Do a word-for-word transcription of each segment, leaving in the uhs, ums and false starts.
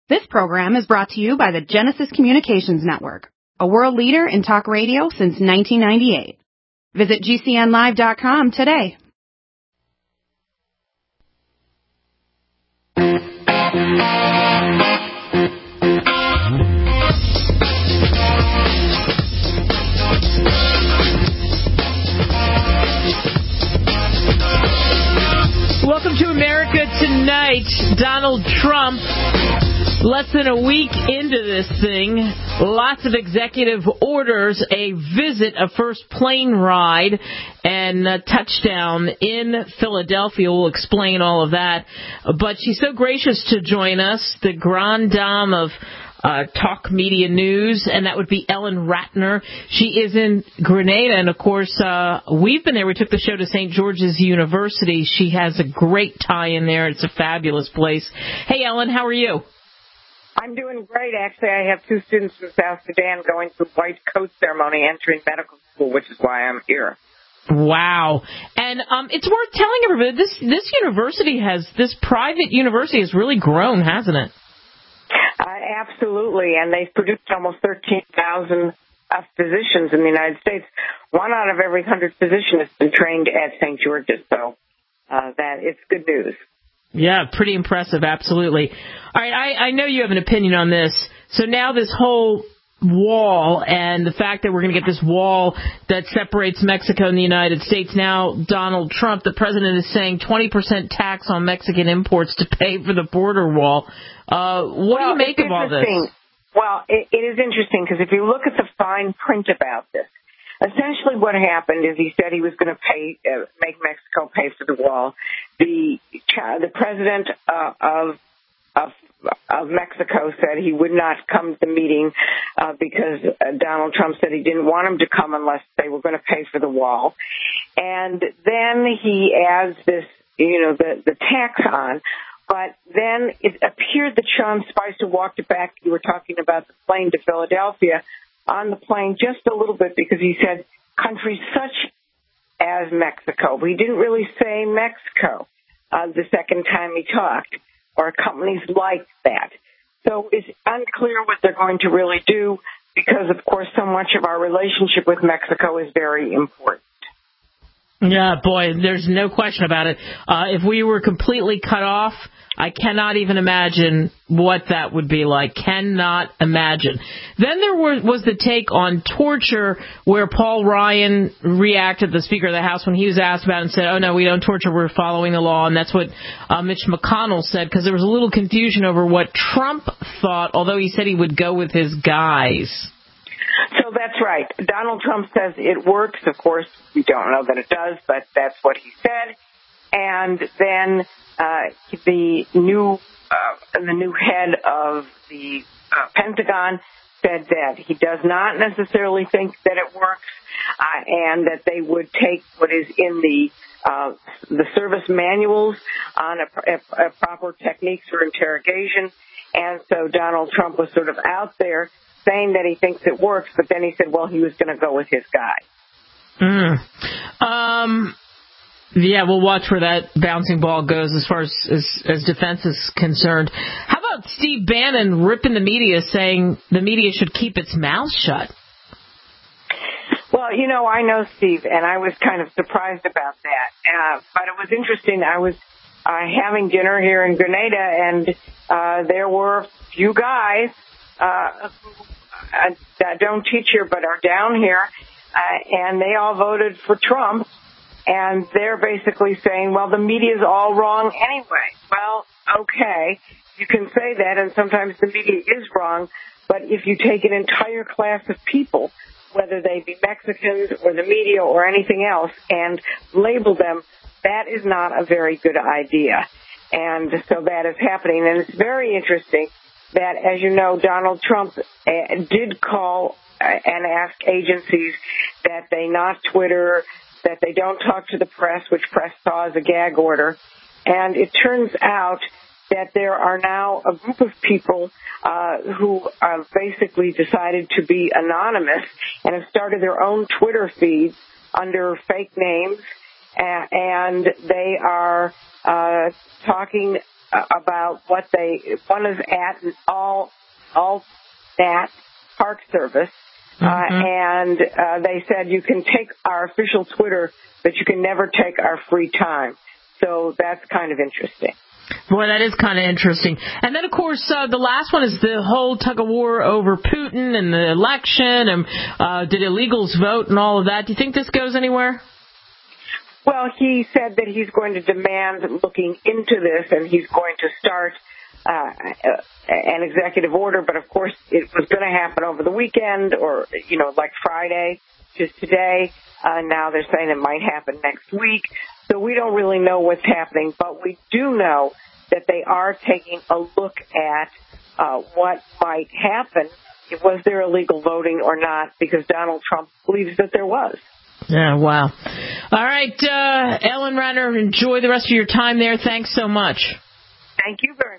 This program is brought to you by the Genesis Communications Network, a world leader in talk radio since nineteen ninety-eight. Visit G C N live dot com today. Welcome to America Tonight. Donald Trump, less than a week into this thing, lots of executive orders, a visit, a first plane ride, and a touchdown in Philadelphia. We'll explain all of that. But she's so gracious to join us, the grande dame of Uh, talk media news, and that would be Ellen Ratner. She is in Grenada, and of course, uh, we've been there. We took the show to Saint George's University. She has a great tie in there. It's a fabulous place. Hey, Ellen, how are you? I'm doing great. Actually, I have two students from South Sudan going through white coat ceremony entering medical school, which is why I'm here. Wow. And um, it's worth telling everybody, this, this university has, this private university has really grown, hasn't it? Uh, absolutely, and they've produced almost thirteen thousand uh, physicians in the United States. One out of every one hundred physicians has been trained at Saint George's, so uh, that it's good news. Yeah, pretty impressive, absolutely. All right, I, I know you have an opinion on this. So now this whole wall and the fact that we're going to get this wall that separates Mexico and the United States. Now, Donald Trump, the president, is saying twenty percent tax on Mexican imports to pay for the border wall. Uh, what well, do you make of all this? Well, it, it is interesting because if you look at the fine print about this, essentially what happened is he said he was going to pay, uh, make Mexico pay for the wall. The the president uh, of of of Mexico said he would not come to the meeting uh, because uh, Donald Trump said he didn't want him to come unless they were going to pay for the wall. And then he adds this, you know, the, the tax on. But then it appeared that Sean Spicer walked it back. You were talking about the plane to Philadelphia, on the plane just a little bit because he said countries such as Mexico. He didn't really say Mexico uh, the second time he talked, or companies like that. So it's unclear what they're going to really do because, of course, so much of our relationship with Mexico is very important. Yeah, boy, there's no question about it. Uh, if we were completely cut off, I cannot even imagine what that would be like. Cannot imagine. Then there was, was the take on torture where Paul Ryan reacted, the Speaker of the House, when he was asked about it and said, oh, no, we don't torture, we're following the law. And that's what uh, Mitch McConnell said, because there was a little confusion over what Trump thought, although he said he would go with his guys. So that's right. Donald Trump says it works. Of course, we don't know that it does, but that's what he said. And then uh, the new uh, the new head of the uh, Pentagon said that he does not necessarily think that it works, uh, and that they would take what is in the uh, the service manuals on a, a, a proper techniques for interrogation. And so Donald Trump was sort of out there saying that he thinks it works, but then he said, well, he was going to go with his guy. Mm. Um, yeah, we'll watch where that bouncing ball goes as far as, as, as defense is concerned. How about Steve Bannon ripping the media, saying the media should keep its mouth shut? Well, you know, I know Steve, and I was kind of surprised about that. Uh, but it was interesting. I was uh, having dinner here in Grenada, and uh, there were a few guys uh, who uh, don't teach here but are down here, uh, and they all voted for Trump. And they're basically saying, well, the media's all wrong anyway. Well, okay, you can say that, and sometimes the media is wrong, but if you take an entire class of people, whether they be Mexicans or the media or anything else, and label them, that is not a very good idea. And so that is happening. And it's very interesting that, as you know, Donald Trump uh, did call uh, and ask agencies that they not Twitter, that they don't talk to the press, which press saw as a gag order. And it turns out that there are now a group of people uh, who have basically decided to be anonymous and have started their own Twitter feeds under fake names, uh, and they are uh, talking uh, about what they, one is at an all, all that Park Service. Uh, mm-hmm. and uh, they said you can take our official Twitter, but you can never take our free time. So that's kind of interesting. Boy, that is kind of interesting. And then, of course, uh, the last one is the whole tug-of-war over Putin and the election and uh, did illegals vote and all of that. Do you think this goes anywhere? Well, he said that he's going to demand looking into this, and he's going to start Uh, an executive order, but of course it was going to happen over the weekend or, you know, like Friday, just today. Uh, now they're saying it might happen next week. So we don't really know what's happening, but we do know that they are taking a look at uh, what might happen. Was there illegal voting or not? Because Donald Trump believes that there was. Yeah, wow. All right, uh, Ellen Ratner, enjoy the rest of your time there. Thanks so much. Thank you very much.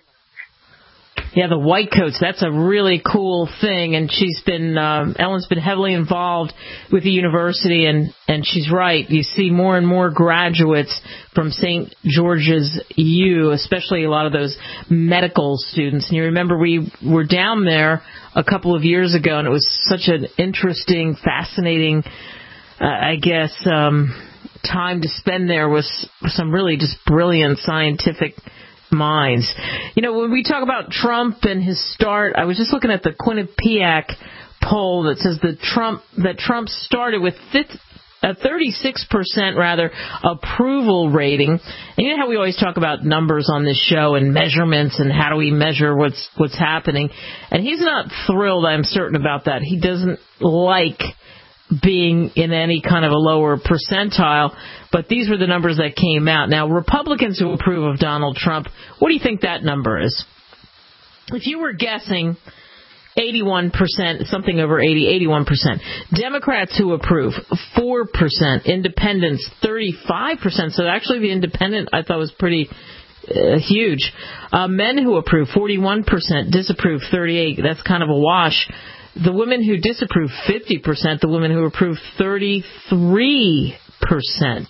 Yeah, the white coats, that's a really cool thing, and she's been, uh, Ellen's been heavily involved with the university, and, and she's right. You see more and more graduates from Saint George's U, especially a lot of those medical students. And you remember we were down there a couple of years ago, and it was such an interesting, fascinating, uh, I guess, um, time to spend there with some really just brilliant scientific minds. You know, when we talk about Trump and his start, I was just looking at the Quinnipiac poll that says that Trump that Trump started with a thirty-six percent rather approval rating. And you know how we always talk about numbers on this show and measurements and how do we measure what's what's happening. And he's not thrilled, I'm certain about that. He doesn't like being in any kind of a lower percentile, but these were the numbers that came out. Now, Republicans who approve of Donald Trump, what do you think that number is? If you were guessing eighty-one percent, something over eighty, eighty-one percent. Democrats who approve, four percent. Independents, thirty-five percent. So actually the independent I thought was pretty uh, huge. Uh, men who approve, forty-one percent. Disapprove, thirty-eight. That's kind of a wash. The women who disapprove, fifty percent. The women who approve, thirty-three percent.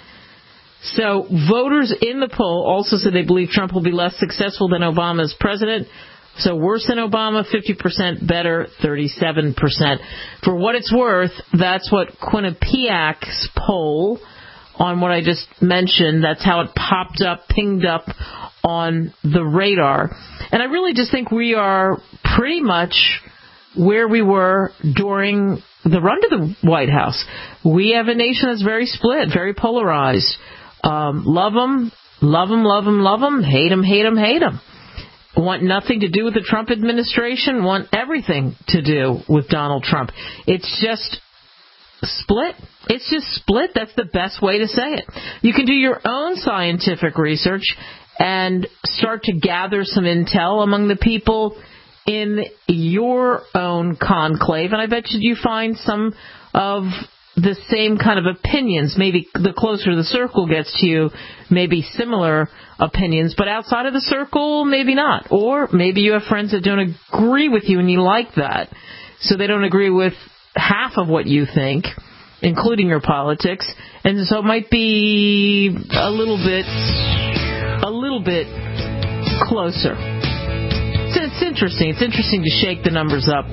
So voters in the poll also said they believe Trump will be less successful than Obama as president. So worse than Obama, fifty percent. Better, thirty-seven percent. For what it's worth, that's what Quinnipiac's poll on what I just mentioned, that's how it popped up, pinged up on the radar. And I really just think we are pretty much where we were during the run to the White House. We have a nation that's very split, very polarized. Um, love them, love them, love them, love them, hate them, hate them, hate them. Want nothing to do with the Trump administration, want everything to do with Donald Trump. It's just split. It's just split. That's the best way to say it. You can do your own scientific research and start to gather some intel among the people in your own conclave, and I bet you you find some of the same kind of opinions. Maybe the closer the circle gets to you, maybe similar opinions, but outside of the circle, maybe not. Or maybe you have friends that don't agree with you and you like that, so they don't agree with half of what you think, including your politics, and so it might be a little bit, a little bit closer. It's interesting. It's interesting to shake the numbers up.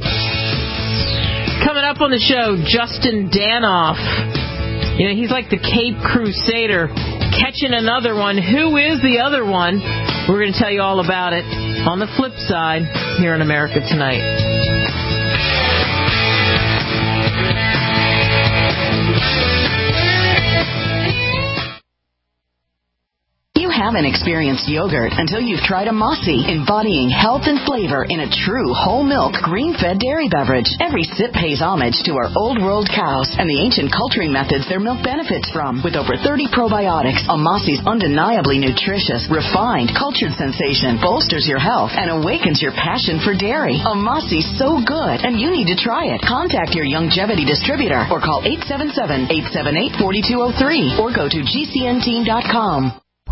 Coming up on the show, Justin Danoff. You know, he's like the Cape Crusader, catching another one. Who is the other one? We're going to tell you all about it on the flip side here in America Tonight. Haven't experienced yogurt until you've tried a Mossy, embodying health and flavor in a true whole milk, green-fed dairy beverage. Every sip pays homage to our old world cows and the ancient culturing methods their milk benefits from. With over thirty probiotics, a Mossy's undeniably nutritious, refined, cultured sensation bolsters your health and awakens your passion for dairy. A Mossy's so good, and you need to try it. Contact your Youngevity distributor or call eight seven seven, eight seven eight, four two zero three or go to G C N team dot com.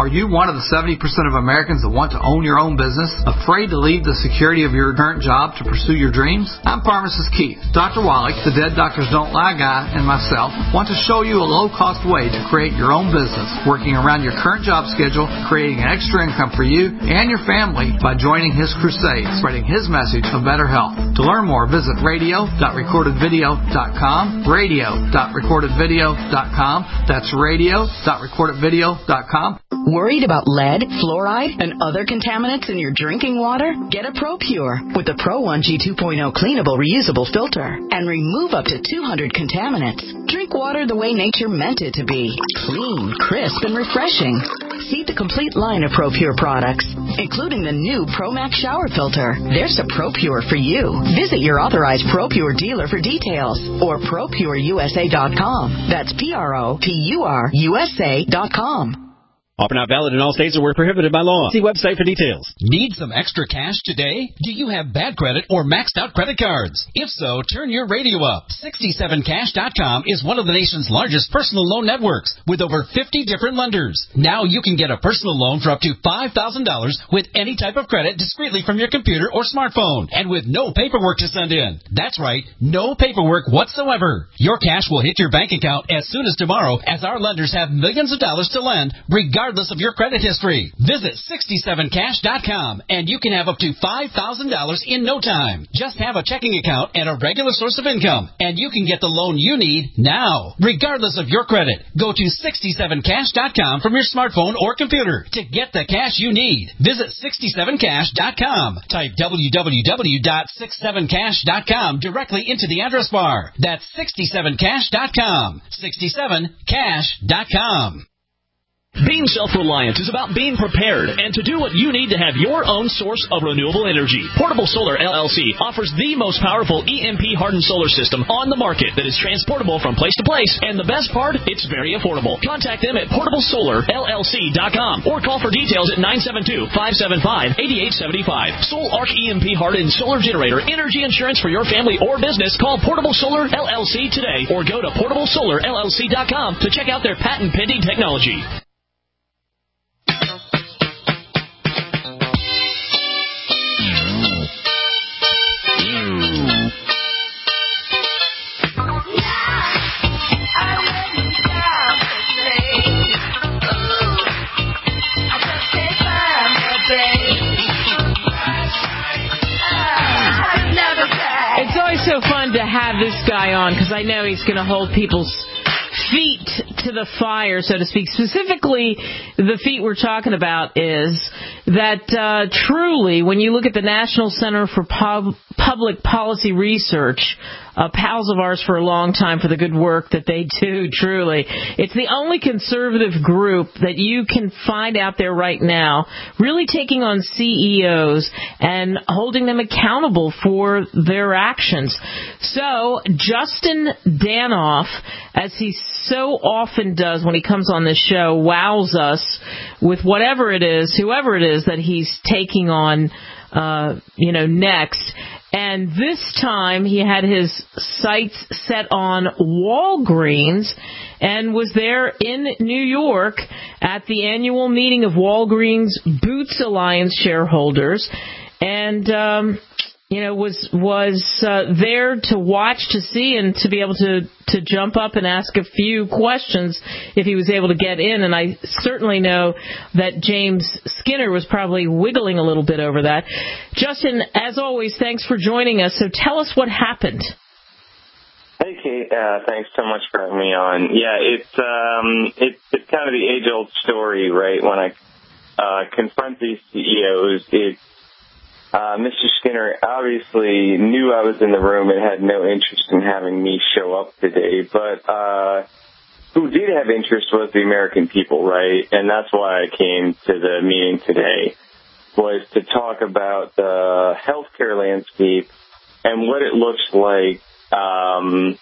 Are you one of the seventy percent of Americans that want to own your own business, afraid to leave the security of your current job to pursue your dreams? I'm Pharmacist Keith. Doctor Wallach, the Dead Doctors Don't Lie guy, and myself want to show you a low-cost way to create your own business, working around your current job schedule, creating an extra income for you and your family by joining his crusade, spreading his message of better health. To learn more, visit radio dot recorded video dot com, radio dot recorded video dot com. That's radio dot recorded video dot com. Worried about lead, fluoride, and other contaminants in your drinking water? Get a ProPure with the Pro one G two point oh cleanable reusable filter and remove up to two hundred contaminants. Drink water the way nature meant it to be. Clean, crisp, and refreshing. See the complete line of ProPure products, including the new ProMax shower filter. There's a ProPure for you. Visit your authorized ProPure dealer for details or pro pure U S A dot com. That's P R O P U R U S A dot com. Offer not valid in all states or where prohibited by law. See website for details. Need some extra cash today? Do you have bad credit or maxed out credit cards? If so, turn your radio up. sixty-seven cash dot com is one of the nation's largest personal loan networks with over fifty different lenders. Now you can get a personal loan for up to five thousand dollars with any type of credit discreetly from your computer or smartphone and with no paperwork to send in. That's right, no paperwork whatsoever. Your cash will hit your bank account as soon as tomorrow, as our lenders have millions of dollars to lend regardless of your credit history. Visit sixty-seven cash dot com and you can have up to five thousand dollars in no time. Just have a checking account and a regular source of income, and you can get the loan you need now, regardless of your credit. Go to sixty-seven cash dot com from your smartphone or computer to get the cash you need. Visit sixty-seven cash dot com. Type w w w dot sixty-seven cash dot com directly into the address bar. That's sixty-seven cash dot com. sixty-seven cash dot com. Being self-reliant is about being prepared and to do what you need to have your own source of renewable energy. Portable Solar L L C offers the most powerful E M P-hardened solar system on the market that is transportable from place to place, and the best part, it's very affordable. Contact them at portable solar L L C dot com or call for details at nine seven two, five seven five, eight eight seven five. Sol Arc E M P-hardened solar generator energy insurance for your family or business. Call Portable Solar L L C today or go to portable solar L L C dot com to check out their patent-pending technology. It's always so fun to have this guy on because I know he's going to hold people's feet to the fire, so to speak. Specifically, the feet we're talking about is that uh, truly, when you look at the National Center for Pub- Public Policy Research, uh, pals of ours for a long time for the good work that they do, truly. It's the only conservative group that you can find out there right now really taking on C E Os and holding them accountable for their actions. So Justin Danhof, as he so often does when he comes on this show, wows us with whatever it is, whoever it is that he's taking on, uh, you know, next. And this time he had his sights set on Walgreens and was there in New York at the annual meeting of Walgreens Boots Alliance shareholders, and um, you know was was uh, there to watch, to see, and to be able to to jump up and ask a few questions if he was able to get in. And I certainly know that James Skinner was probably wiggling a little bit over that. Justin, as always, thanks for joining us. So tell us what happened. Hey, Kate. Uh, thanks so much for having me on. Yeah, it's um, it's, it's kind of the age-old story, right? When I uh, confront these C E Os, it's Uh, Mister Skinner obviously knew I was in the room and had no interest in having me show up today, but uh, who did have interest was the American people, right? And that's why I came to the meeting today, was to talk about the healthcare landscape and what it looks like um,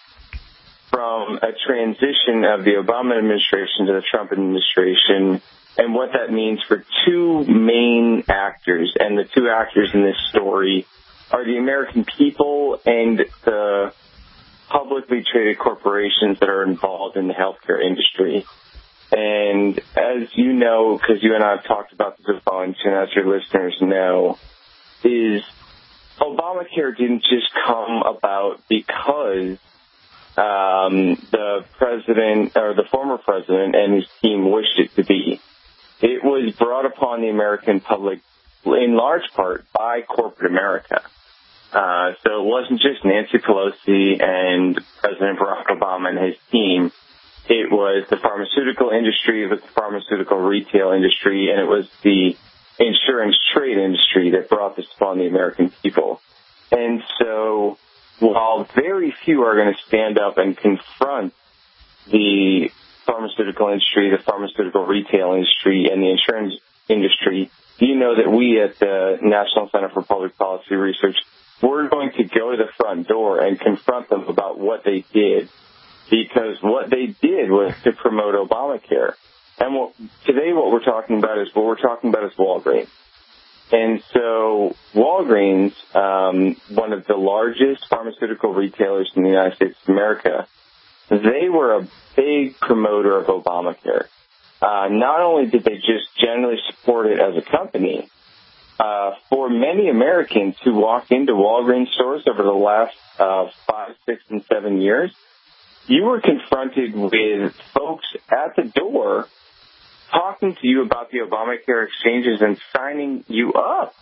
from a transition of the Obama administration to the Trump administration, and what that means for two main actors. And the two actors in this story are the American people and the publicly traded corporations that are involved in the healthcare industry. And as you know, because you and I have talked about this a bunch, and as your listeners know, is Obamacare didn't just come about because um, the president or the former president and his team wished it to be. It was brought upon the American public in large part by corporate America. Uh, so it wasn't just Nancy Pelosi and President Barack Obama and his team. It was the pharmaceutical industry, it was the pharmaceutical retail industry, and it was the insurance trade industry that brought this upon the American people. And so while very few are going to stand up and confront the pharmaceutical industry, the pharmaceutical retail industry, and the insurance industry, you know that we at the National Center for Public Policy Research, we're going to go to the front door and confront them about what they did, because what they did was to promote Obamacare. And what, today what we're talking about is what we're talking about is Walgreens. And so Walgreens, um, one of the largest pharmaceutical retailers in the United States of America, they were a big promoter of Obamacare. Uh, not only did they just generally support it as a company, uh, for many Americans who walked into Walgreens stores over the last uh, five, six, and seven years, you were confronted with folks at the door talking to you about the Obamacare exchanges and signing you up.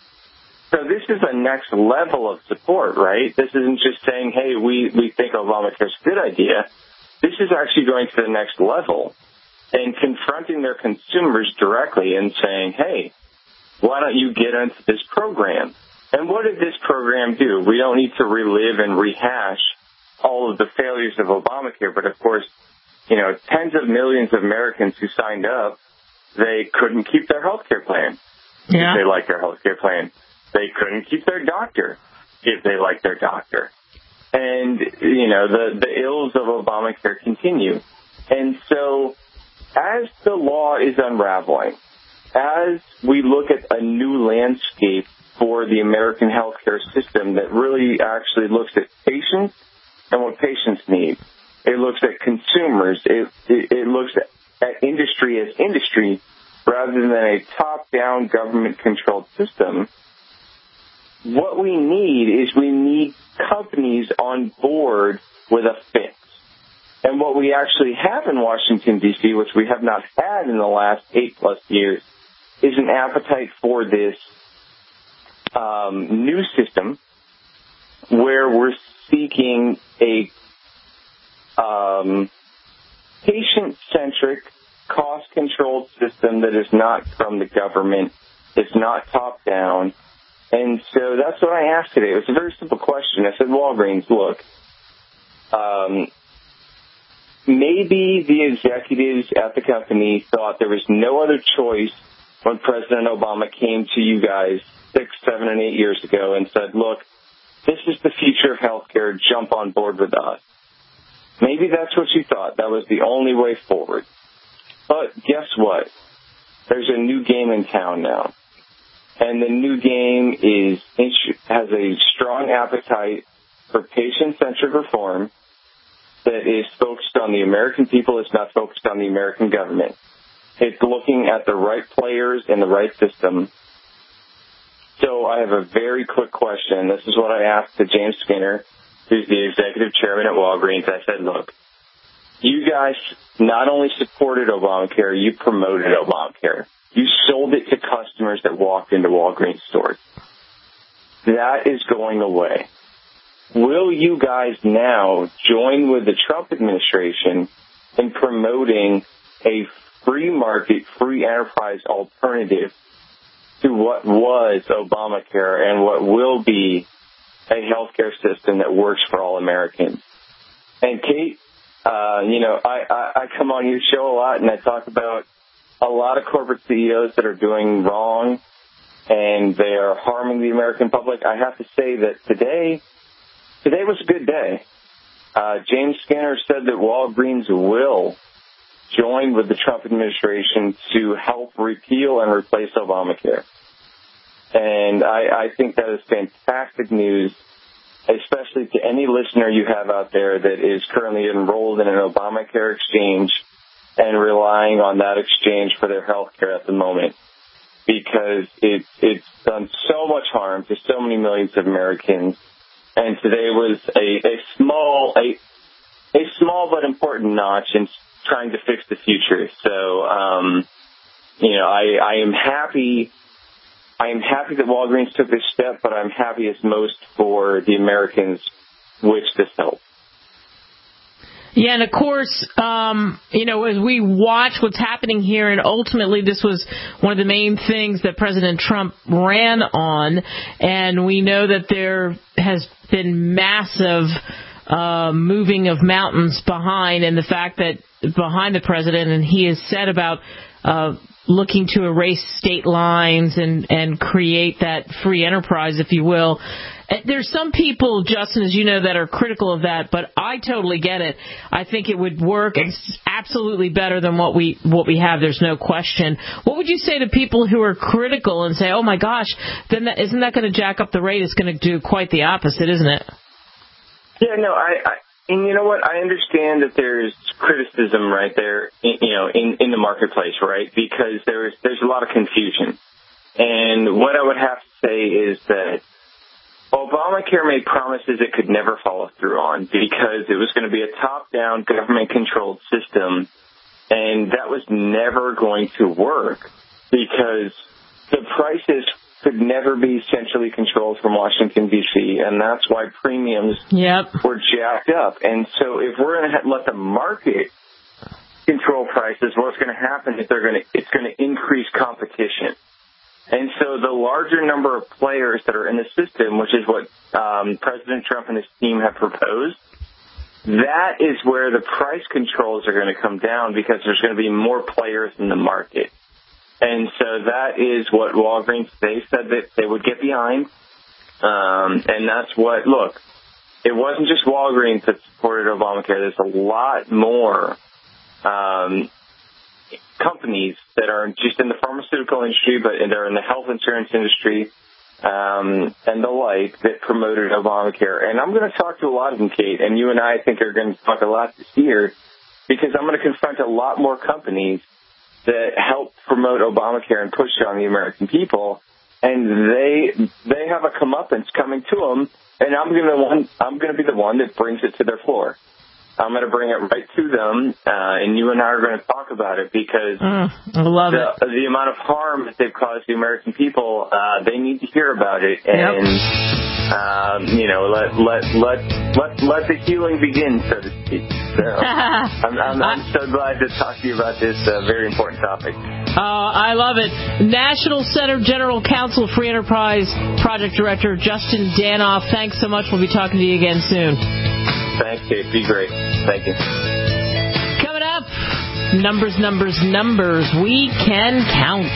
So this is a next level of support, right? This isn't just saying, hey, we, we think Obamacare's a good idea. This is actually going to the next level and confronting their consumers directly and saying, hey, why don't you get into this program? And what did this program do? We don't need to relive and rehash all of the failures of Obamacare, but of course, you know, tens of millions of Americans who signed up, they couldn't keep their health care plan yeah. if they liked their health care plan. They couldn't keep their doctor if they liked their doctor. And, you know, the, the ills of Obamacare continue. And so as the law is unraveling, as we look at a new landscape for the American healthcare system that really actually looks at patients and what patients need, it looks at consumers, it, it, it looks at, at industry as industry rather than a top-down government-controlled system, what we need is we need companies on board with a fix. And what we actually have in Washington, D C, which we have not had in the last eight-plus years, is an appetite for this um, new system where we're seeking a um, patient-centric, cost-controlled system that is not from the government, it's not top-down. And so that's what I asked today. It was a very simple question. I said, Walgreens, look, um, maybe the executives at the company thought there was no other choice when President Obama came to you guys six, seven, and eight years ago and said, look, this is the future of healthcare. Jump on board with us. Maybe that's what you thought. That was the only way forward. But guess what? There's a new game in town now. And the new game is has a strong appetite for patient-centric reform that is focused on the American people. It's not focused on the American government. It's looking at the right players in the right system. So I have a very quick question. This is what I asked to James Skinner, who's the executive chairman at Walgreens. I said, look, you guys not only supported Obamacare, you promoted Obamacare. You sold it to customers that walked into Walgreens stores. That is going away. Will you guys now join with the Trump administration in promoting a free market, free enterprise alternative to what was Obamacare and what will be a healthcare system that works for all Americans? And Kate, uh, you know, I, I, I come on your show a lot and I talk about a lot of corporate C E Os that are doing wrong and they are harming the American public. I have to say that today, today was a good day. Uh, James Skinner said that Walgreens will join with the Trump administration to help repeal and replace Obamacare. And I, I think that is fantastic news, especially to any listener you have out there that is currently enrolled in an Obamacare exchange and relying on that exchange for their health care at the moment, because it's it's done so much harm to so many millions of Americans. And today was a, a small a a small but important notch in trying to fix the future. So, um, you know, I, I am happy. I am happy that Walgreens took this step, but I'm happiest most for the Americans which this helped. Yeah, and of course, um, you know, as we watch what's happening here, and ultimately this was one of the main things that President Trump ran on, and we know that there has been massive uh, moving of mountains behind, and the fact that behind the president, and he has said about uh, looking to erase state lines and, and create that free enterprise, if you will. There's some people, Justin, as you know, that are critical of that, but I totally get it. I think it would work. It's absolutely better than what we what we have. There's no question. What would you say to people who are critical and say, "Oh my gosh, then that, isn't that going to jack up the rate? It's going to do quite the opposite, isn't it?" Yeah, no, I, I and you know what? I understand that there's criticism right there, in, you know, in, in the marketplace, right? Because there's there's a lot of confusion, and what I would have to say is that Obamacare made promises it could never follow through on, because it was going to be a top-down, government-controlled system, and that was never going to work because the prices could never be centrally controlled from Washington, D C, and that's why premiums yep. were jacked up. And so if we're going to let the market control prices, what's going to happen is they're going to it's going to increase competition. And so the larger number of players that are in the system, which is what um, President Trump and his team have proposed, that is where the price controls are going to come down, because there's going to be more players in the market. And so that is what Walgreens, they said that they would get behind. Um, and that's what, look, it wasn't just Walgreens that supported Obamacare. There's a lot more um companies that are just in the pharmaceutical industry, but they're in the health insurance industry um, and the like, that promoted Obamacare. And I'm going to talk to a lot of them, Kate, and you and I, I think are going to talk a lot this year, because I'm going to confront a lot more companies that help promote Obamacare and push it on the American people, and they they have a comeuppance coming to them, and I'm going to one I'm going to be the one that brings it to their floor. I'm going to bring it right to them, uh, and you and I are going to talk about it, because mm, I love the, it. the amount of harm that they've caused the American people, uh, they need to hear about it. And, yep. um, you know, let, let, let, let, let the healing begin, so to speak. So I'm, I'm, I'm so glad to talk to you about this uh, very important topic. Uh, I love it. National Center General Counsel, Free Enterprise Project Director Justin Danhof, thanks so much. We'll be talking to you again soon. Thanks, Kate. Be great. Thank you. Coming up, numbers, numbers, numbers. We can count.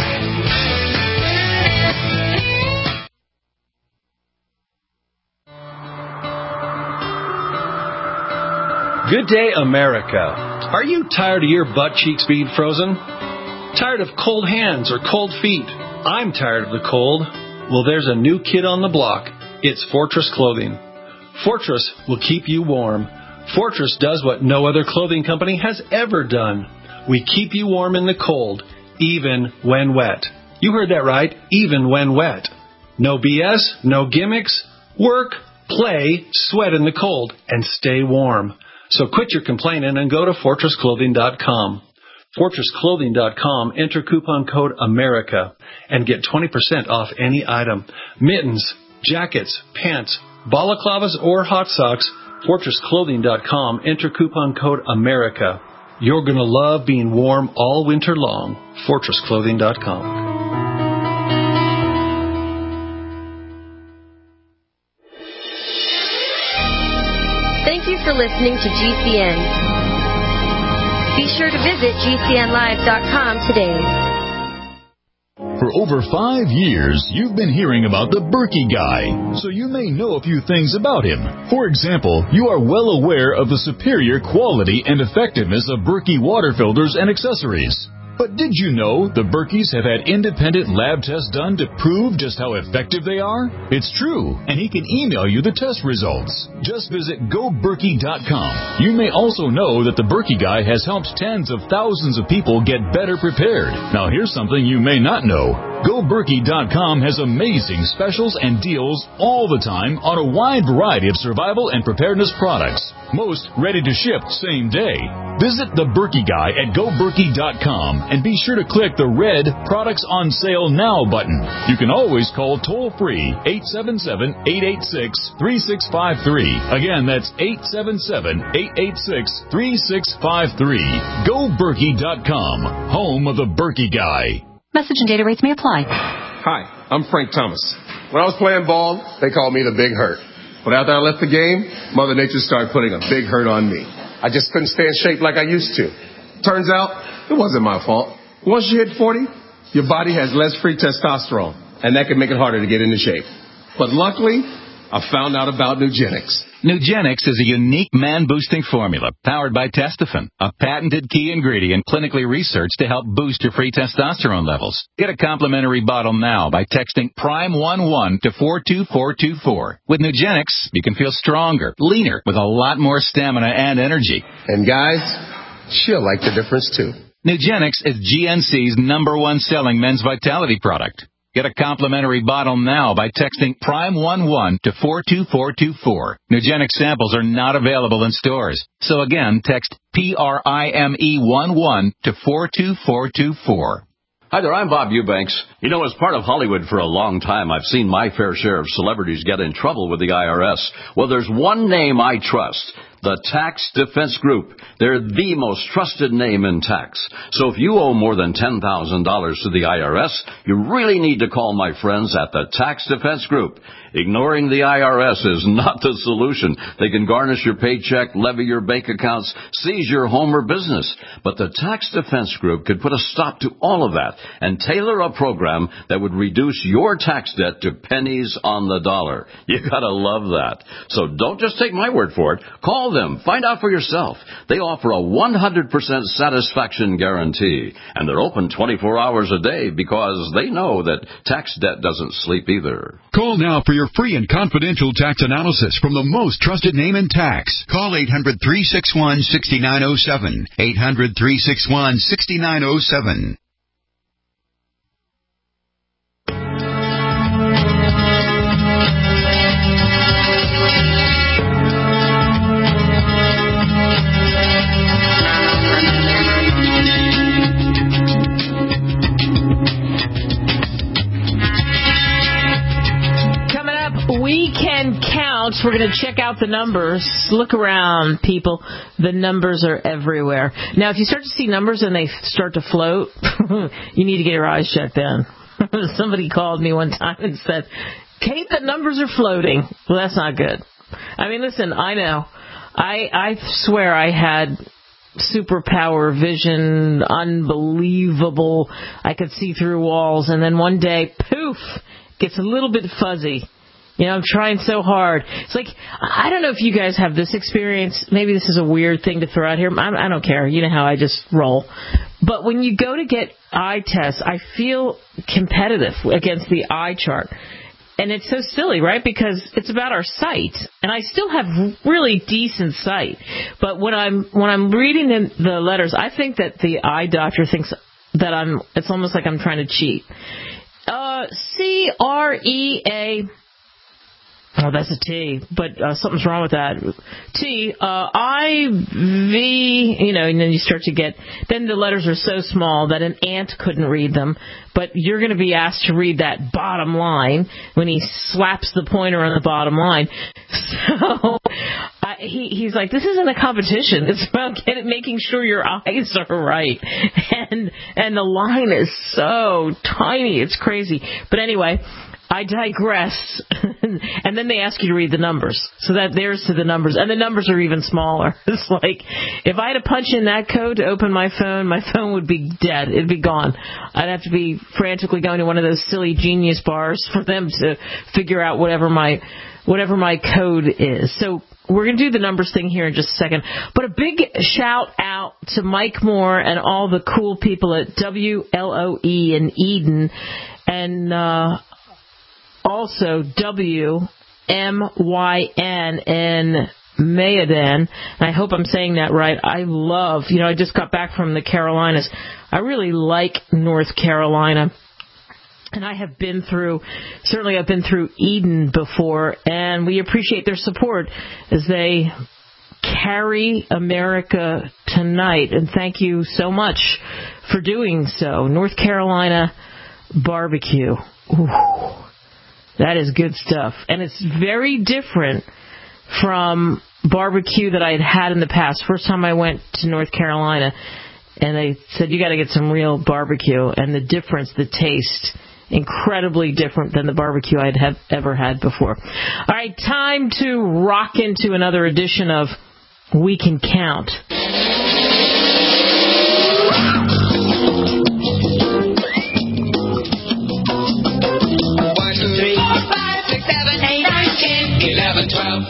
Good day, America. Are you tired of your butt cheeks being frozen? Tired of cold hands or cold feet? I'm tired of the cold. Well, there's a new kid on the block. It's Fortress Clothing. Fortress will keep you warm. Fortress does what no other clothing company has ever done. We keep you warm in the cold, even when wet. You heard that right, even when wet. No B S, no gimmicks. Work, play, sweat in the cold, and stay warm. So quit your complaining and go to fortress clothing dot com. fortress clothing dot com, enter coupon code AMERICA, and get twenty percent off any item. Mittens, jackets, pants, balaclavas, or hot socks, fortress clothing dot com, enter coupon code AMERICA. You're going to love being warm all winter long. fortress clothing dot com. Thank you for listening to G C N. Be sure to visit G C N live dot com today. For over five years, you've been hearing about the Berkey Guy, so you may know a few things about him. For example, you are well aware of the superior quality and effectiveness of Berkey water filters and accessories. But did you know the Berkeys have had independent lab tests done to prove just how effective they are? It's true, and he can email you the test results. Just visit go berkey dot com. You may also know that the Berkey Guy has helped tens of thousands of people get better prepared. Now here's something you may not know. go berkey dot com has amazing specials and deals all the time on a wide variety of survival and preparedness products. Most ready to ship same day. Visit the Berkey Guy at go berkey dot com and be sure to click the red Products on Sale Now button. You can always call toll-free eight seven seven, eight eight six, three six five three. Again, that's eight seven seven, eight eight six, three six five three. go berkey dot com, home of the Berkey Guy. Message and data rates may apply. Hi, I'm Frank Thomas. When I was playing ball, they called me the Big Hurt. But after I left the game, Mother Nature started putting a big hurt on me. I just couldn't stay in shape like I used to. Turns out, it wasn't my fault. Once you hit forty, your body has less free testosterone, and that can make it harder to get into shape. But luckily, I found out about Nugenics. Nugenics is a unique man-boosting formula powered by Testofen, a patented key ingredient clinically researched to help boost your free testosterone levels. Get a complimentary bottle now by texting prime one one to four two four two four. With Nugenics, you can feel stronger, leaner, with a lot more stamina and energy. And guys, she'll like the difference too. Nugenics is G N C's number one selling men's vitality product. Get a complimentary bottle now by texting prime one one to four two four two four. Nugenics samples are not available in stores. So again, text P R I M E one one to four two four two four. Hi there, I'm Bob Eubanks. You know, as part of Hollywood for a long time, I've seen my fair share of celebrities get in trouble with the I R S. Well, there's one name I trust. The Tax Defense Group. They're the most trusted name in tax. So if you owe more than ten thousand dollars to the I R S, you really need to call my friends at the Tax Defense Group. Ignoring the I R S is not the solution. They can garnish your paycheck, levy your bank accounts, seize your home or business. But the Tax Defense Group could put a stop to all of that and tailor a program that would reduce your tax debt to pennies on the dollar. You gotta love that. So don't just take my word for it. Call them. Find out for yourself. They offer a one hundred percent satisfaction guarantee. And they're open twenty-four hours a day because they know that tax debt doesn't sleep either. Call now for your free and confidential tax analysis from the most trusted name in tax. Call eight hundred, three six one, six nine zero seven. eight hundred, three six one, six nine zero seven. We can count. We're going to check out the numbers. Look around, people. The numbers are everywhere. Now, if you start to see numbers and they start to float, you need to get your eyes checked in. Somebody called me one time and said, Kate, the numbers are floating. Well, that's not good. I mean, listen, I know. I, I swear I had superpower vision, unbelievable. I could see through walls. And then one day, poof, gets a little bit fuzzy. You know, I'm trying so hard. It's like, I don't know if you guys have this experience. Maybe this is a weird thing to throw out here. I, I don't care. You know how I just roll. But when you go to get eye tests, I feel competitive against the eye chart. And it's so silly, right? Because it's about our sight. And I still have really decent sight. But when I'm when I'm reading the, the letters, I think that the eye doctor thinks that I'm, it's almost like I'm trying to cheat. Uh, C R E A... Oh, that's a T, but uh, something's wrong with that. T, uh, I, V, you know, and then you start to get, then the letters are so small that an ant couldn't read them, but you're going to be asked to read that bottom line when he slaps the pointer on the bottom line. So I, he, he's like, this isn't a competition. It's about getting, making sure your eyes are right. And, and the line is so tiny. It's crazy. But anyway, I digress. And then they ask you to read the numbers. So that there's to the numbers. And the numbers are even smaller. It's like, if I had to punch in that code to open my phone, my phone would be dead. It'd be gone. I'd have to be frantically going to one of those silly Genius bars for them to figure out whatever my whatever my code is. So we're going to do the numbers thing here in just a second. But a big shout out to Mike Moore and all the cool people at W L O E in Eden, and uh, also W M Y N in Mayodan. I hope I'm saying that right. I love, you know, I just got back from the Carolinas. I really like North Carolina. And I have been through, certainly I've been through Eden before, and we appreciate their support as they carry America tonight. And thank you so much for doing so. North Carolina barbecue. Ooh, that is good stuff. And it's very different from barbecue that I had had in the past. First time I went to North Carolina, and they said, you got to get some real barbecue. And the difference, the taste, incredibly different than the barbecue I'd have ever had before. All right, time to rock into another edition of We Can Count. One, two, three, four, five, six, seven, eight, nine, ten, eleven, twelve.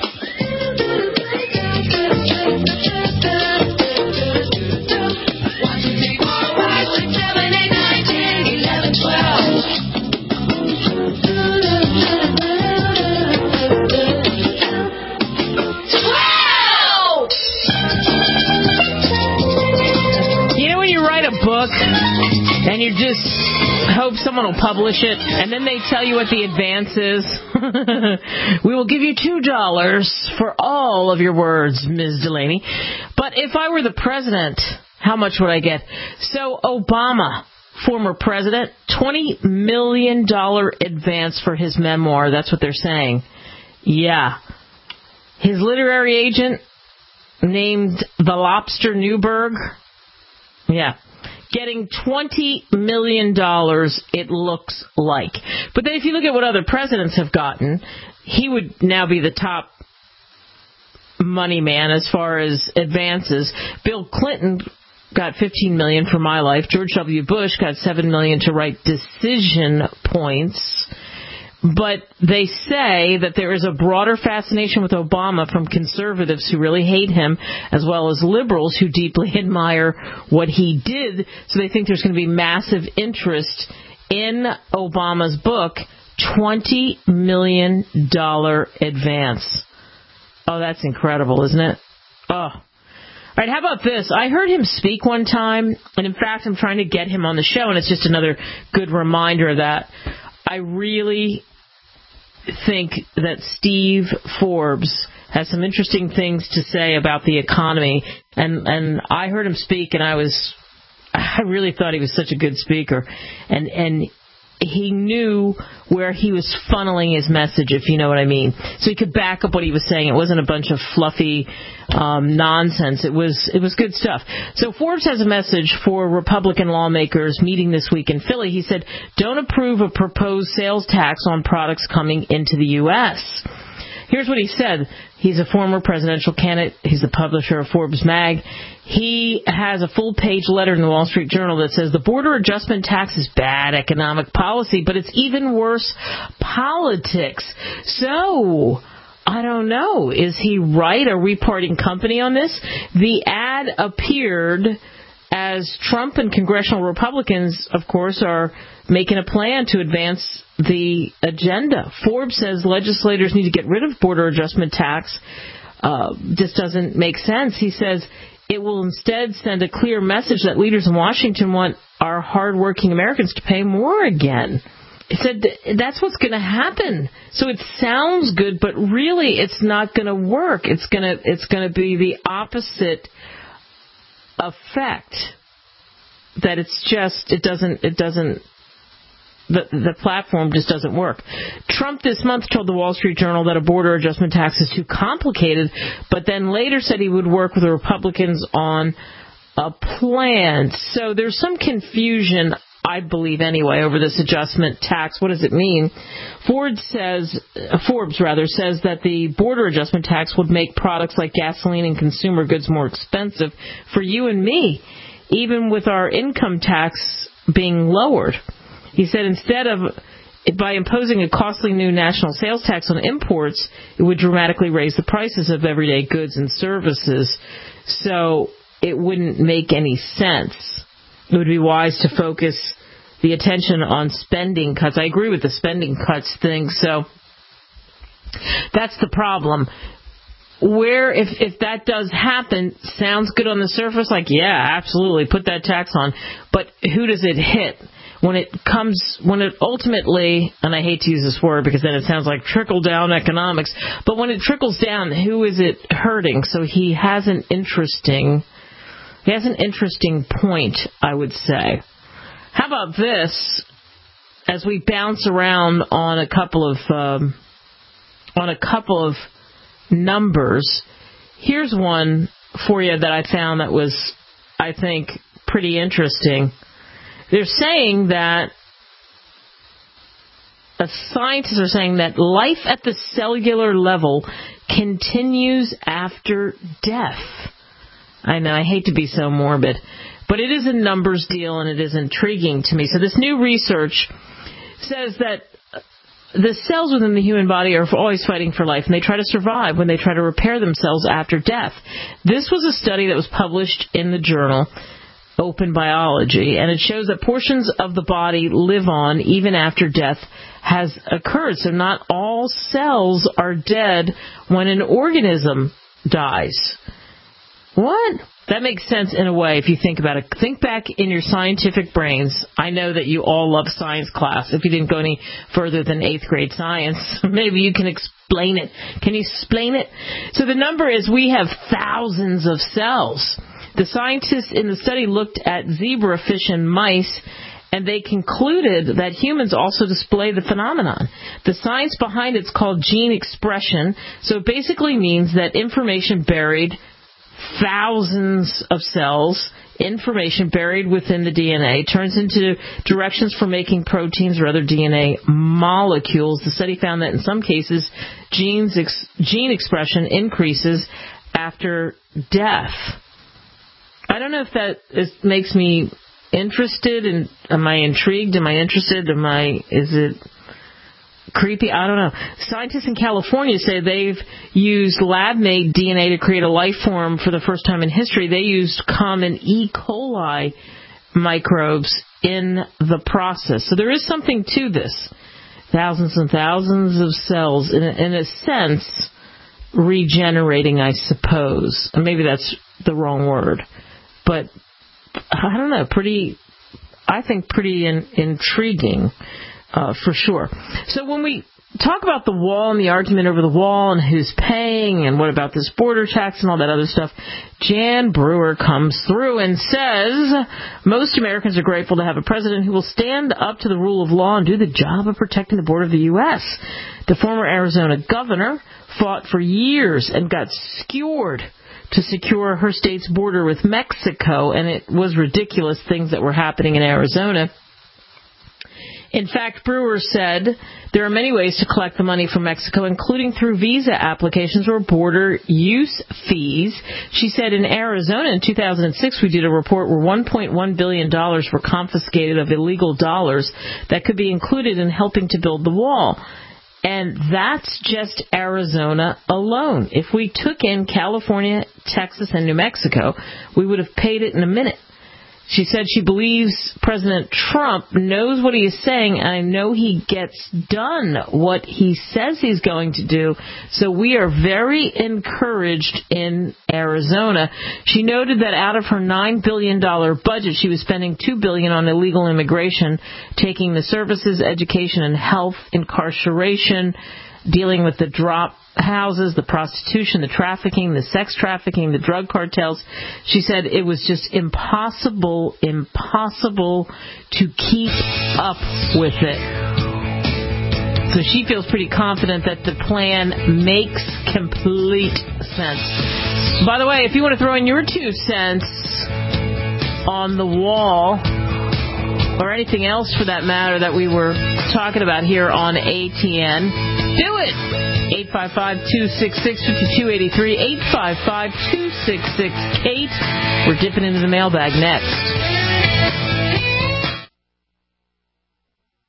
And you just hope someone will publish it, and then they tell you what the advance is. We will give you two dollars for all of your words, Miz Delaney. But if I were the president, how much would I get? So Obama, former president, twenty million dollars advance for his memoir. That's what they're saying. Yeah. His literary agent, named the Lobster Newberg. Yeah. Getting twenty million dollars, it looks like. But then if you look at what other presidents have gotten, he would now be the top money man as far as advances. Bill Clinton got fifteen million dollars for My Life. George W. Bush got seven million dollars to write Decision Points. But they say that there is a broader fascination with Obama from conservatives who really hate him, as well as liberals who deeply admire what he did. So they think there's going to be massive interest in Obama's book, twenty million dollars advance. Oh, that's incredible, isn't it? Oh. All right, how about this? I heard him speak one time, and in fact, I'm trying to get him on the show, and it's just another good reminder of that. I really think that Steve Forbes has some interesting things to say about the economy, and and I heard him speak, and I was I really thought he was such a good speaker, and and he knew where he was funneling his message, if you know what I mean. So he could back up what he was saying. It wasn't a bunch of fluffy um, nonsense. It was it was good stuff. So Forbes has a message for Republican lawmakers meeting this week in Philly. He said, don't approve a proposed sales tax on products coming into the U S Here's what he said. He's a former presidential candidate. He's the publisher of Forbes Mag. He has a full-page letter in the Wall Street Journal that says the border adjustment tax is bad economic policy, but it's even worse politics. So, I don't know. Is he right? Are we parting company on this? The ad appeared as Trump and congressional Republicans, of course, are making a plan to advance the agenda. Forbes says legislators need to get rid of border adjustment tax. Uh, this doesn't make sense. He says it will instead send a clear message that leaders in Washington want our hardworking Americans to pay more again. He said that's what's going to happen. So it sounds good, but really it's not going to work. It's going to it's going to be the opposite effect. That it's just it doesn't it doesn't the the platform just doesn't work. Trump this month told the Wall Street Journal that a border adjustment tax is too complicated, but then later said he would work with the Republicans on a plan. So there's some confusion, I believe anyway, over this adjustment tax. What does it mean? Forbes says, Forbes rather says that the border adjustment tax would make products like gasoline and consumer goods more expensive for you and me, even with our income tax being lowered. He said instead of by imposing a costly new national sales tax on imports, it would dramatically raise the prices of everyday goods and services. So it wouldn't make any sense. It would be wise to focus the attention on spending cuts. I agree with the spending cuts thing. So that's the problem. Where, if, if that does happen, sounds good on the surface, like, yeah, absolutely, put that tax on. But who does it hit? When it comes, when it ultimately, and I hate to use this word because then it sounds like trickle-down economics, but when it trickles down, who is it hurting? So he has an interesting, he has an interesting point, I would say. How about this, as we bounce around on a couple of, um, on a couple of numbers, here's one for you that I found that was, I think, pretty interesting. They're saying that, uh, scientists are saying that life at the cellular level continues after death. I know, I hate to be so morbid, but it is a numbers deal and it is intriguing to me. So this new research says that the cells within the human body are always fighting for life, and they try to survive when they try to repair themselves after death. This was a study that was published in the journal Open Biology, and it shows that portions of the body live on even after death has occurred. So not all cells are dead when an organism dies. What? That makes sense in a way if you think about it. Think back in your scientific brains. I know that you all love science class. If you didn't go any further than eighth grade science, maybe you can explain it. Can you explain it? So the number is we have thousands of cells. The scientists in the study looked at zebrafish and mice, and they concluded that humans also display the phenomenon. The science behind it's called gene expression, so it basically means that information buried, thousands of cells, information buried within the D N A, turns into directions for making proteins or other D N A molecules. The study found that in some cases, genes ex- gene expression increases after death. I don't know if that is, makes me interested, and am I intrigued? Am I interested? Am I, is it creepy? I don't know. Scientists in California say they've used lab-made D N A to create a life form for the first time in history. They used common E. coli microbes in the process. So there is something to this. Thousands and thousands of cells, in a, in a sense, regenerating, I suppose. Maybe that's the wrong word. But, I don't know, pretty, I think pretty in, intriguing, uh, for sure. So when we talk about the wall and the argument over the wall and who's paying and what about this border tax and all that other stuff, Jan Brewer comes through and says most Americans are grateful to have a president who will stand up to the rule of law and do the job of protecting the border of the U S. The former Arizona governor fought for years and got skewered to secure her state's border with Mexico, and it was ridiculous things that were happening in Arizona. In fact, Brewer said there are many ways to collect the money from Mexico, including through visa applications or border use fees. She said in Arizona in two thousand six, we did a report where one point one billion dollars were confiscated of illegal dollars that could be included in helping to build the wall. And that's just Arizona alone. If we took in California, Texas, and New Mexico, we would have paid it in a minute. She said she believes President Trump knows what he is saying, and I know he gets done what he says he's going to do. So we are very encouraged in Arizona. She noted that out of her nine billion dollars budget, she was spending two billion dollars on illegal immigration, taking the services, education, and health, incarceration, dealing with the drop houses, the prostitution, the trafficking, the sex trafficking, the drug cartels. She said it was just impossible, impossible to keep up with it. So she feels pretty confident that the plan makes complete sense. By the way, if you want to throw in your two cents on the wall, or anything else for that matter that we were talking about here on A T N, do it! eight five five, two six six, five two eight three, eight five five, two six six, Kate. We're dipping into the mailbag next.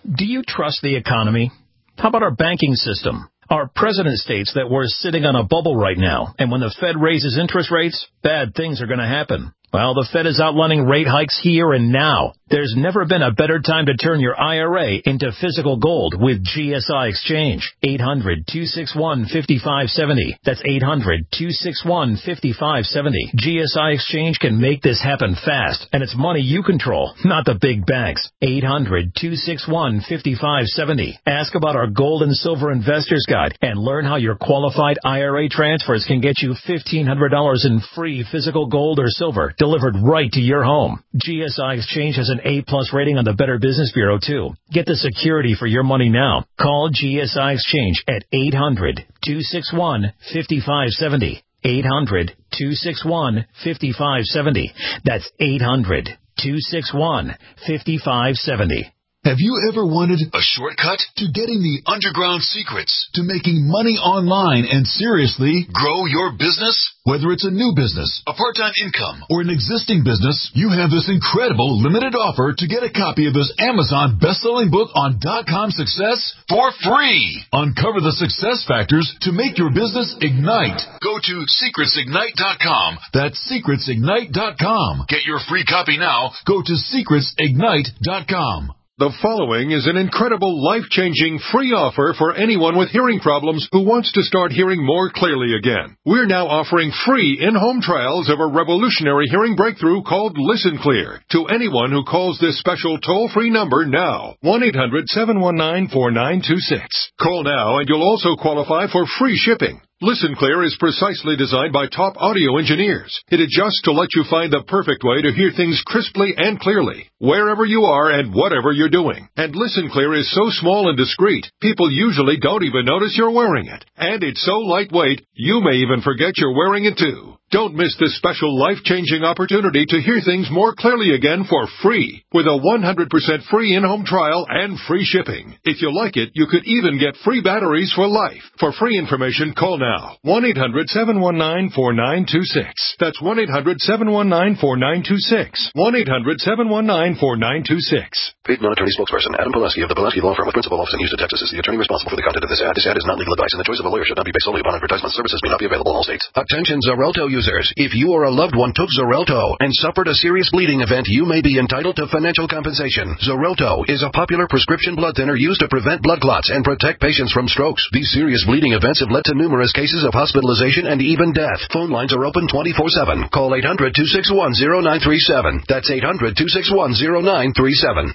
Do you trust the economy? How about our banking system? Our president states that we're sitting on a bubble right now, and when the Fed raises interest rates, bad things are going to happen. Well, the Fed is outlining rate hikes here and now. There's never been a better time to turn your I R A into physical gold with G S I Exchange. eight hundred, two six one, five five seven zero. That's eight hundred, two six one, five five seven zero. G S I Exchange can make this happen fast, and it's money you control, not the big banks. eight hundred, two six one, five five seven zero. Ask about our Gold and Silver Investors Guide and learn how your qualified I R A transfers can get you fifteen hundred dollars in free physical gold or silver delivered right to your home. G S I Exchange has an A-plus rating on the Better Business Bureau, too. Get the security for your money now. Call G S I Exchange at eight hundred, two six one, five five seven zero. eight hundred, two six one, five five seven zero. That's eight hundred, two six one, five five seven zero. Have you ever wanted a shortcut to getting the underground secrets to making money online and seriously grow your business? Whether it's a new business, a part-time income, or an existing business, you have this incredible limited offer to get a copy of this Amazon best-selling book on dot-com success for free. Uncover the success factors to make your business ignite. Go to secrets ignite dot com. That's secrets ignite dot com. Get your free copy now. Go to secrets ignite dot com. The following is an incredible, life-changing free offer for anyone with hearing problems who wants to start hearing more clearly again. We're now offering free in-home trials of a revolutionary hearing breakthrough called Listen Clear to anyone who calls this special toll-free number now, one eight hundred, seven one nine, four nine two six. Call now and you'll also qualify for free shipping. Listen Clear is precisely designed by top audio engineers. It adjusts to let you find the perfect way to hear things crisply and clearly, wherever you are and whatever you're doing. And Listen Clear is so small and discreet, people usually don't even notice you're wearing it. And it's so lightweight, you may even forget you're wearing it too. Don't miss this special life-changing opportunity to hear things more clearly again for free with a one hundred percent free in-home trial and free shipping. If you like it, you could even get free batteries for life. For free information, call now. one eight hundred, seven one nine, four nine two six. That's one eight hundred, seven one nine, four nine two six. one eight hundred, seven one nine, four nine two six. Paid non-attorney spokesperson Adam Pulaski of the Pulaski Law Firm with principal office in Houston, Texas is the attorney responsible for the content of this ad. This ad is not legal advice, and the choice of a lawyer should not be based solely upon advertisement. Services may not be available in all states. Attention Xarelto users. If you or a loved one took Xarelto and suffered a serious bleeding event, you may be entitled to financial compensation. Xarelto is a popular prescription blood thinner used to prevent blood clots and protect patients from strokes. These serious bleeding events have led to numerous cases of hospitalization and even death. Phone lines are open twenty-four seven. Call eight hundred, two six one, zero nine three seven. That's eight hundred, two six one, zero nine three seven.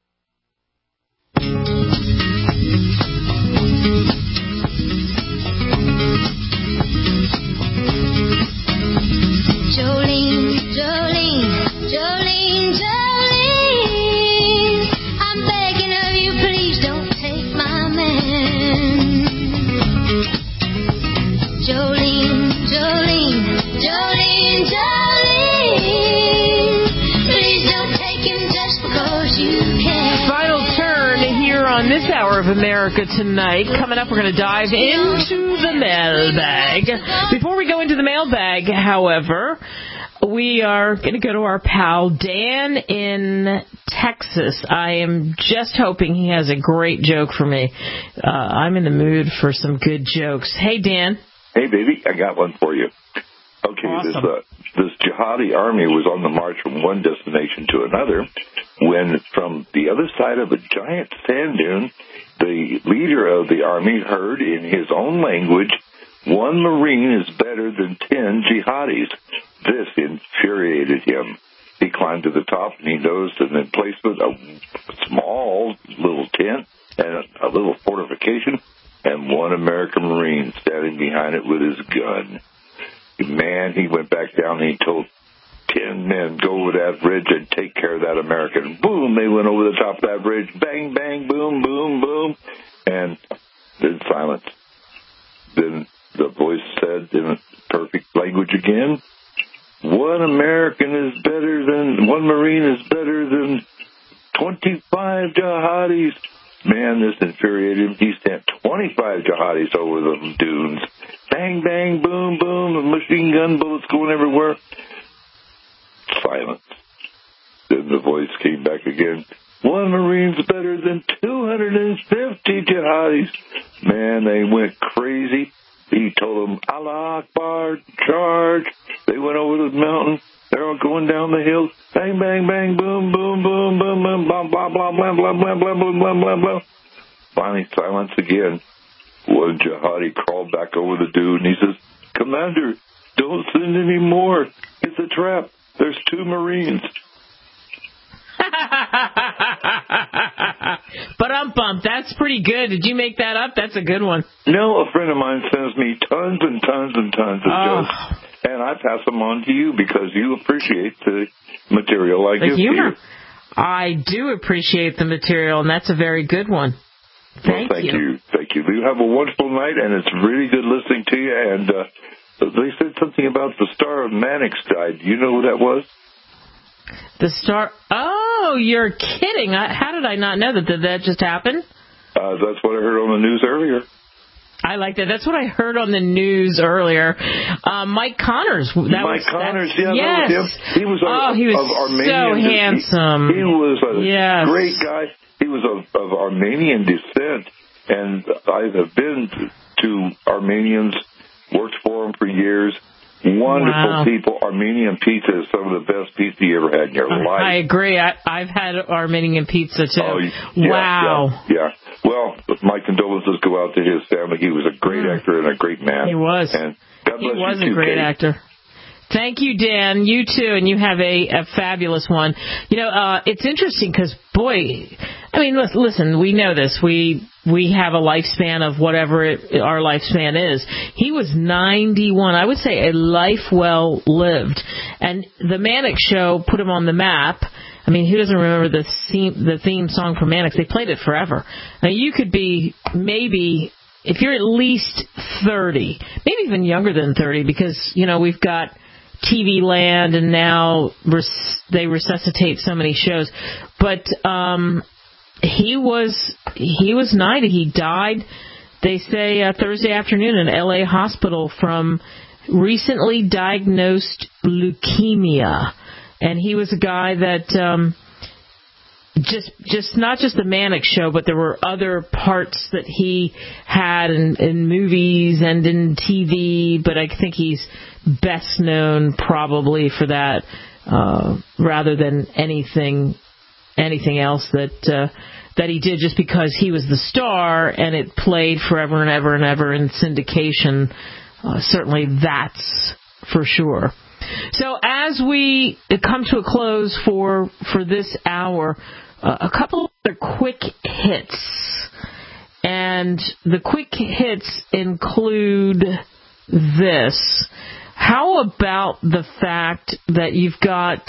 Jolene, Jolene, Jolene, Jolene, I'm begging of you, please don't take my man. Jolene, Jolene, Jolene, Jolene, please don't take him just because you can. Final turn here on this hour of America Tonight. Coming up, we're going to dive into the mailbag. Before we go into the mailbag, however, we are going to go to our pal Dan in Texas. I am just hoping he has a great joke for me. Uh, I'm in the mood for some good jokes. Hey, Dan. Hey, baby, I got one for you. Okay, awesome. this uh, this jihadi army was on the march from one destination to another when, from the other side of a giant sand dune, the leader of the army heard in his own language, "One Marine is better than ten jihadis." This infuriated him. He climbed to the top and he noticed an emplacement, a small little tent and a little fortification, and one American Marine standing behind it with his gun. Man, he went back down and he told ten men, "Go over that bridge and take care of that American." Boom, they went over the top of that bridge. Bang, bang, boom, boom, boom. And then silence. Then the voice said in perfect language again, "One American is better than, one Marine is better than twenty-five jihadis." Man, this infuriated him. He sent twenty-five jihadis over the dunes. Bang, bang, boom, boom, the machine gun bullets going everywhere. Silence. Then the voice came back again. One Marine's better than two hundred fifty jihadis. Man, they went crazy. He told them, Allah Akbar, charge. They went over the mountain. They're all going down the hills. Bang, bang, bang, boom, boom, boom, boom, boom, blah, blah, blah, blah, blah, blah, blah, blah, blah, blah, blah. Finally, silence again. One jihadi crawled back over the dude, and he says, Commander, don't send any more. It's a trap. There's two Marines. But um bump, that's pretty good. Did you make that up? That's a good one. No, a friend of mine sends me tons and tons and tons of Oh. jokes, and I pass them on to you because you appreciate the material I The give humor. to you. I do appreciate the material, and that's a very good one. Thank, well, thank you. you. Thank you. You have a wonderful night, and it's really good listening to you. And uh, they said something about the star of Mannix died. Do you know who that was? The star. Oh, you're kidding. I, how did I not know that? Did that just happen? Uh, that's what I heard on the news earlier. I like that. That's what I heard on the news earlier. Uh, Mike Connors. That Mike was, Connors, yeah, yes. that was him. He was a, oh, he was of Armenian so descent. handsome. He, he was a yes. great guy. He was of, of Armenian descent, and I have been to, to Armenians, worked for them for years. Wonderful Wow. people. Armenian pizza is some of the best pizza you ever had in your life. I agree. I, I've had Armenian pizza too. Oh, yeah, wow. Yeah, yeah. Well, my condolences go out to his family. He was a great Mm. actor and a great man. He was. And God He bless was you a too, great Kate. actor. Thank you, Dan. You too, and you have a, a fabulous one. You know, uh, it's interesting because, boy, I mean, listen, listen, we know this. We we have a lifespan of whatever it, our lifespan is. He was ninety-one. I would say a life well lived. And the Mannix Show put him on the map. I mean, who doesn't remember the theme, the theme song for Mannix? They played it forever. Now, you could be maybe, if you're at least thirty, maybe even younger than thirty, because, you know, we've got T V Land, and now res- they resuscitate so many shows. But um, he was he was ninety. He died, they say, uh, Thursday afternoon in an L A hospital from recently diagnosed leukemia. And he was a guy that um, just just not just the Mannix Show, but there were other parts that he had in, in movies and in T V. But I think he's best known probably for that, uh, rather than anything anything else that uh, that he did, just because he was the star and it played forever and ever and ever in syndication. Uh, certainly, that's for sure. So as we come to a close for for this hour, uh, a couple of quick hits. And the quick hits include this. How about the fact that you've got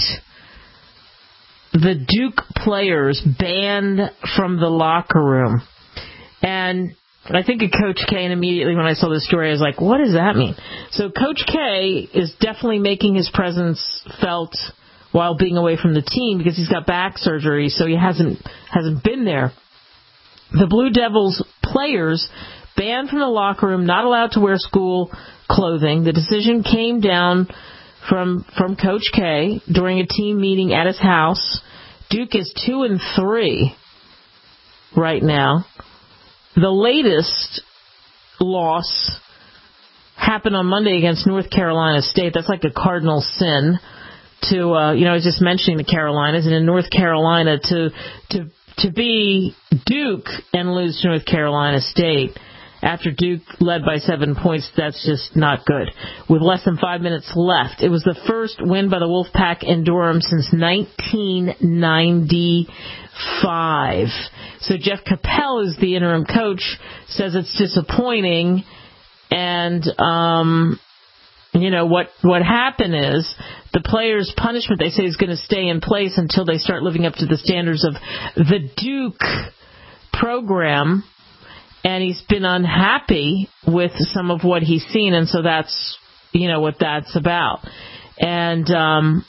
the Duke players banned from the locker room? And I think of Coach K, and immediately when I saw this story, I was like, what does that mean? So Coach K is definitely making his presence felt while being away from the team because he's got back surgery, so he hasn't hasn't been there. The Blue Devils players banned from the locker room, not allowed to wear school clothing. The decision came down from from Coach K during a team meeting at his house. Duke is two and three right now. The latest loss happened on Monday against North Carolina State. That's like a cardinal sin to, uh, you know, I was just mentioning the Carolinas, and in North Carolina to to to be Duke and lose to North Carolina State after Duke led by seven points, that's just not good. With less than five minutes left, it was the first win by the Wolfpack in Durham since nineteen ninety-five. So Jeff Capel, is the interim coach, says it's disappointing. And, um, you know, what, what happened is the players' punishment, they say, is going to stay in place until they start living up to the standards of the Duke program. And he's been unhappy with some of what he's seen, and so that's, you know, what that's about. And um,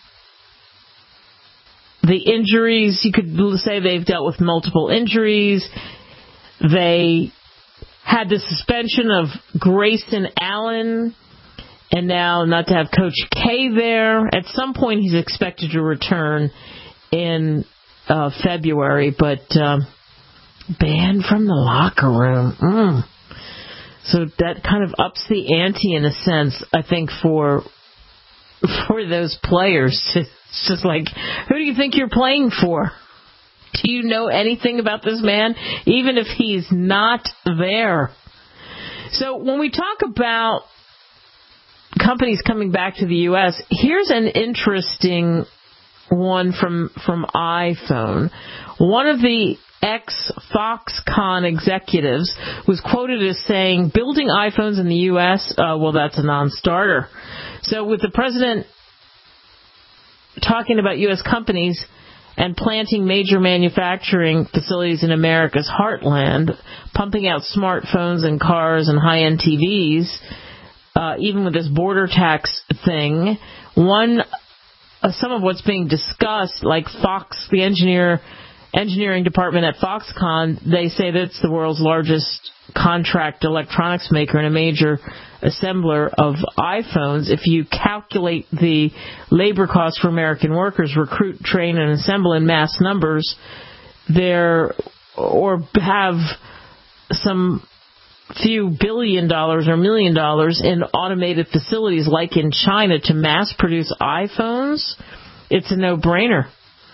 the injuries, you could say they've dealt with multiple injuries. They had the suspension of Grayson Allen, and now not to have Coach K there. At some point, he's expected to return in uh, February, but um, banned from the locker room. Mm. So that kind of ups the ante in a sense, I think, for for those players. It's just like, who do you think you're playing for? Do you know anything about this man, even if he's not there? So when we talk about companies coming back to the U S, here's an interesting one from from iPhone. One of the ex-Foxconn executives was quoted as saying, building iPhones in the U S, uh, well, that's a non-starter. So with the president talking about U S companies and planting major manufacturing facilities in America's heartland, pumping out smartphones and cars and high-end T Vs, uh, even with this border tax thing, one, uh, some of what's being discussed, like Fox, the engineer, engineering department at Foxconn, they say that it's the world's largest contract electronics maker and a major assembler of iPhones. If you calculate the labor costs for American workers, recruit, train, and assemble in mass numbers, there, or have some few billion dollars or million dollars in automated facilities like in China to mass produce iPhones, it's a no-brainer.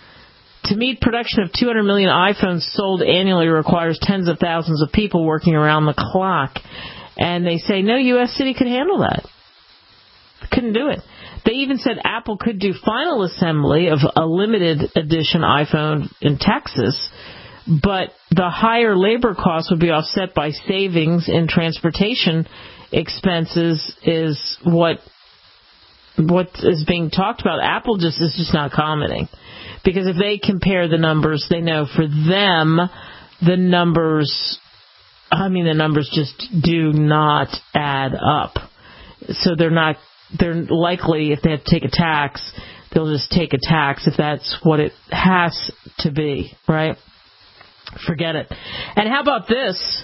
To meet production of two hundred million iPhones sold annually requires tens of thousands of people working around the clock. And they say no U S city could handle that. Couldn't do it. They even said Apple could do final assembly of a limited edition iPhone in Texas, but the higher labor costs would be offset by savings in transportation expenses is what what is being talked about. Apple just is just not commenting. Because if they compare the numbers, they know for them, the numbers, I mean, the numbers just do not add up. So they're not, they're likely, if they have to take a tax, they'll just take a tax if that's what it has to be, right? Forget it. And how about this?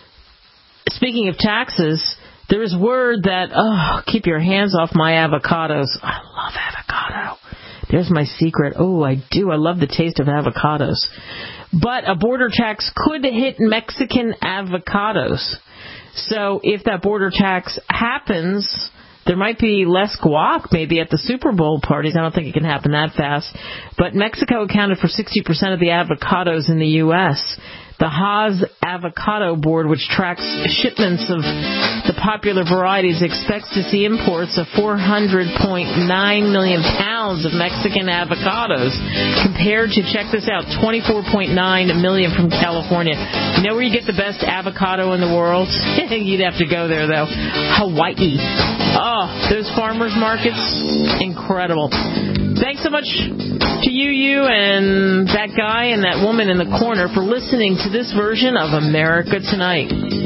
Speaking of taxes, there is word that, oh, keep your hands off my avocados. I love avocado. There's my secret. Oh, I do. I love the taste of avocados. But a border tax could hit Mexican avocados. So if that border tax happens, there might be less guac maybe at the Super Bowl parties. I don't think it can happen that fast. But Mexico accounted for sixty percent of the avocados in the U S The Haas Avocado Board, which tracks shipments of the popular varieties, expects to see imports of four hundred point nine million pounds of Mexican avocados, compared to, check this out, twenty-four point nine million from California. You know where you get the best avocado in the world? You'd have to go there, though. Hawaii. Oh, those farmers markets, incredible. Thanks so much to you, you, and that guy and that woman in the corner for listening to this version of America Tonight.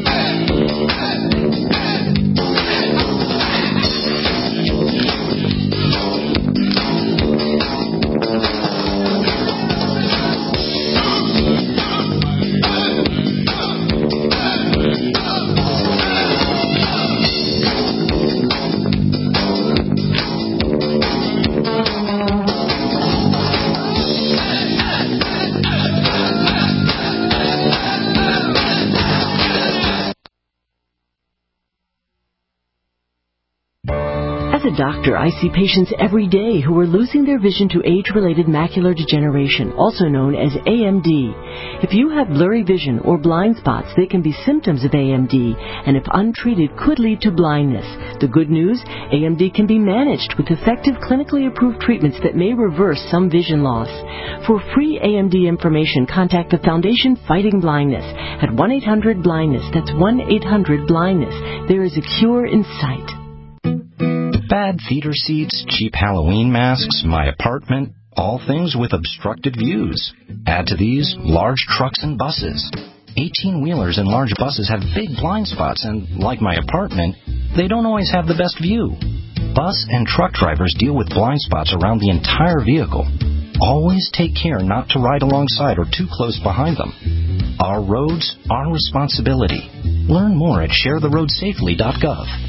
As a doctor, I see patients every day who are losing their vision to age-related macular degeneration, also known as A M D. If you have blurry vision or blind spots, they can be symptoms of A M D, and if untreated, could lead to blindness. The good news, A M D can be managed with effective clinically approved treatments that may reverse some vision loss. For free A M D information, contact the Foundation Fighting Blindness at one eight hundred blindness. That's one eight hundred blindness. There is a cure in sight. Bad theater seats, cheap Halloween masks, my apartment, all things with obstructed views. Add to these large trucks and buses. eighteen-wheelers and large buses have big blind spots, and like my apartment, they don't always have the best view. Bus and truck drivers deal with blind spots around the entire vehicle. Always take care not to ride alongside or too close behind them. Our roads, our responsibility. Learn more at share the road safely dot gov.